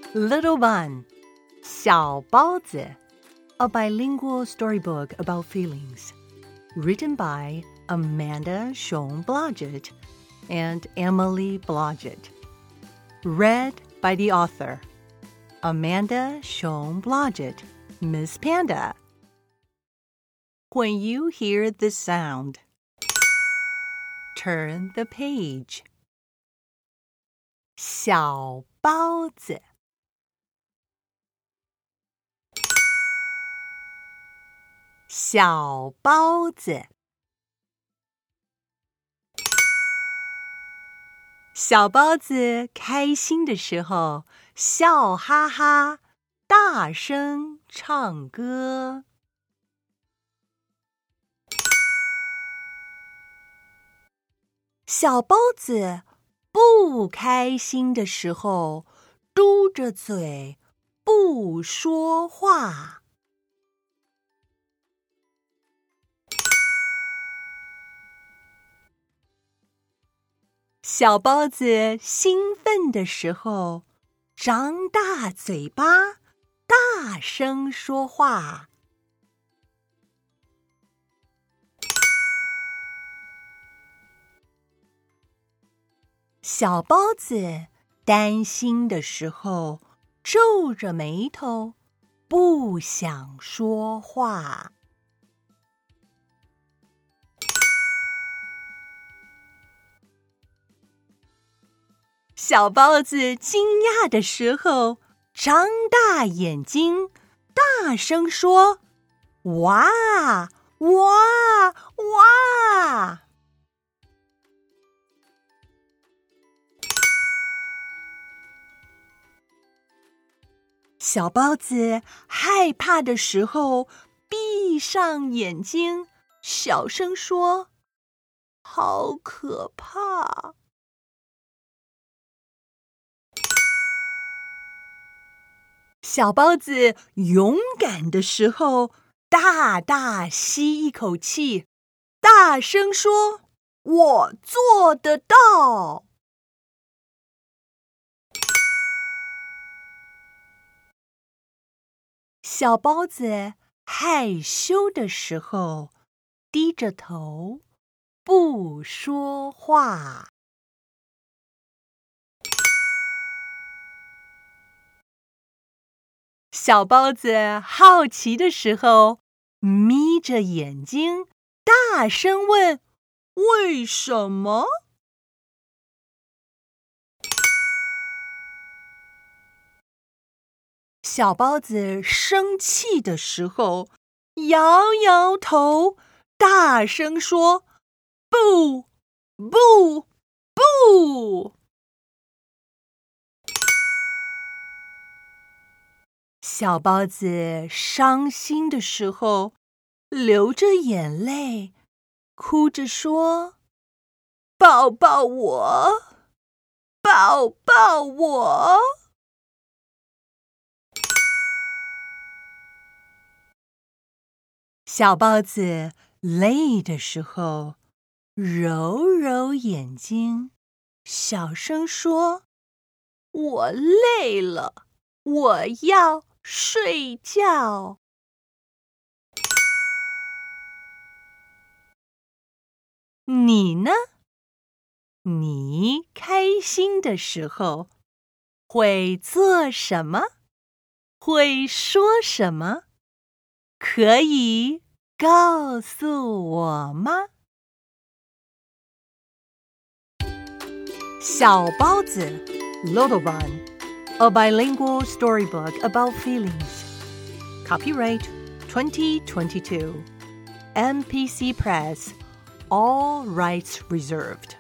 Little Bun, 小包子, a bilingual storybook about feelings, written by Amanda Schoen Blodgett and Emily Blodgett. Read by the author, Amanda Schoen Blodgett, Miss Panda. When you hear the sound, turn the page. 小包子，小包子，小包子开心的时候，笑哈哈，大声唱歌。小包子不开心的时候，嘟着嘴，不说话。小包子兴奋的时候，张大嘴巴，大声说话。小包子担心的时候，皱着眉头，不想说话。小包子惊讶的时候，张大眼睛，大声说：“哇，哇，哇！”小包子害怕的时候，闭上眼睛，小声说：“好可怕！”小包子勇敢的时候，大大吸一口气，大声说：“我做得到！”小包子害羞的时候，低着头，不说话。小包子好奇的时候，眯着眼睛，大声问：“为什么？”小包子生气的时候，摇摇头，大声说：“不，不，不！”小包子伤心的时候，流着眼泪，哭着说：“抱抱我，抱抱我！”小包子累的时候，揉揉眼睛，小声说：“我累了，我要睡觉。”你呢？你开心的时候会做什么？会说什么？可以告诉我吗？小包子 Little Bun, a bilingual storybook about feelings. Copyright 2022. MPC Press. All rights reserved.